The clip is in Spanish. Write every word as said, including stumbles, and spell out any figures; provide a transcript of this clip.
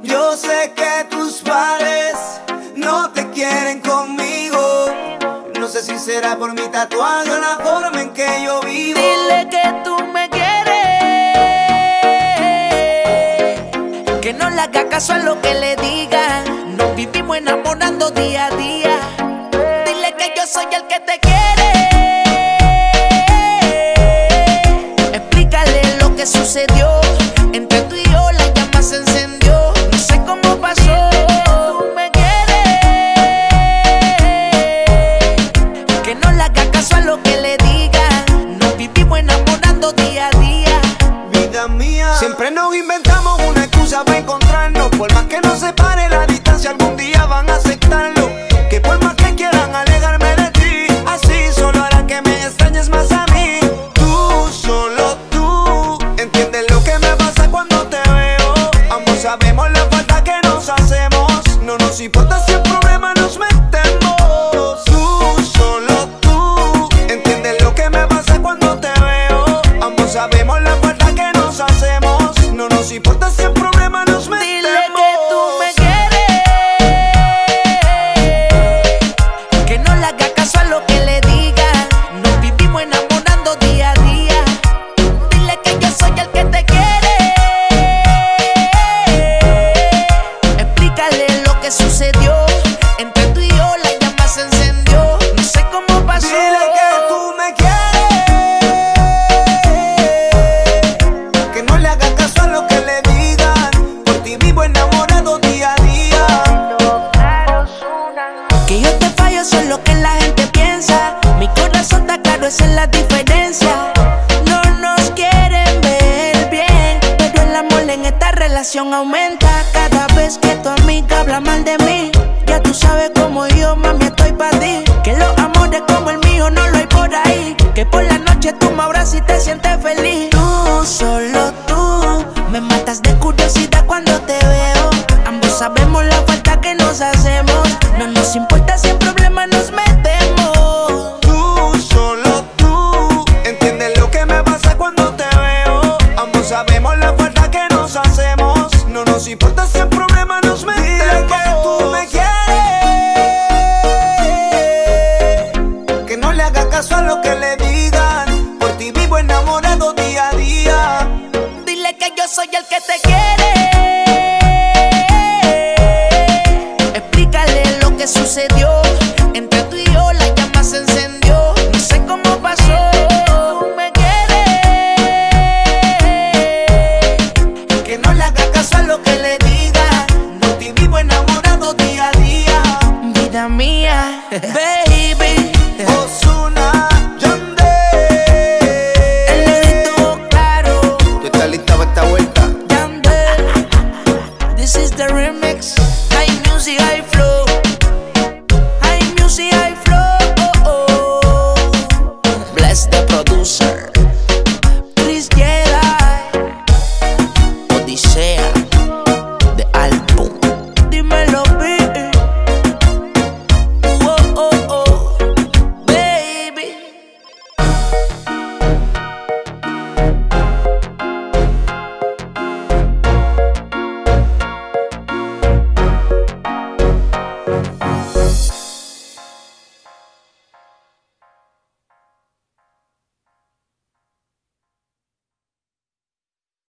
Yo sé que tus padres no te quieren conmigo. No sé si será por mi tatuaje o la forma en que yo vivo. Dile que tú me quieres, que no le haga caso a lo que le digan. Nos vivimos enamorando día a día. Dile que yo soy el que te quiere. Explícale lo que sucedió. Entre tú y yo la llama se encendió. No sé cómo pasó. Tú me quieres, que no le haga caso a lo que le digan. Nos vivimos enamorando día a día. Vida mía, siempre nos inventamos una excusa para encontrarnos. Por más que nos separe la distancia, algún día van a aceptarlo. Que por más que quieran alejarme de ti, así solo hará que me extrañes más a mí. Tú, solo tú, entiendes lo que me pasa cuando te veo. Ambos sabemos la falta que nos hacemos. No nos importa si el problema nos metemos. Tú, solo tú, entiendes lo que me pasa cuando te veo. Ambos sabemos la falta que nos hacemos. No nos importa si el problema nos metemos. Dile que tú me quieres, que no le haga caso a lo que le digan. Nos vivimos enamorando día a día. Dile que yo soy el que te quiere. Explícale lo que sucedió. Entre tú y yo la llama se encendió. No sé cómo pasó. Dile que tú me quieres, que no le hagas caso a lo que le digan. Por ti vivo enamorado día a día. Que yo te fallo, eso es lo que la gente piensa. Mi corazón está claro, esa es la diferencia. No nos quieren ver bien, pero el amor en esta relación aumenta. Cada vez que tu amiga habla mal de mí, ya tú sabes cómo yo, mami, estoy pa' ti. Que los amores como el mío no lo hay por ahí. Que por la noche tú me abrazas y te sientes feliz. Tú, solo tú, me matas de curiosidad cuando te veo. Ambos sabemos la falta que nos hacemos. No nos importa si en problemas nos metemos. Tú, solo tú, entiendes lo que me pasa cuando te veo. Ambos sabemos la falta que nos hacemos. No nos importa si en problemas nos metemos. Dile que tú me quieres, que no le hagas caso a lo que le digan. Por ti vivo enamorado día a día. Dile que yo soy el que te quiere. Explícale lo que sucedió. Entre tú y yo la llama se encendió. No sé cómo pasó. Tú me quieres, Que no le hagas caso a lo que le digan. Por ti vivo enamorado día a día. vida mía, baby. Ozuna, Yandel. El negrito claro, ¿Tú estás lista para esta vuelta? Yandel. This is the remix. High music, high flow. High music, high flow. Oh, oh. Bless the producer. Chris Jedi. Odisea.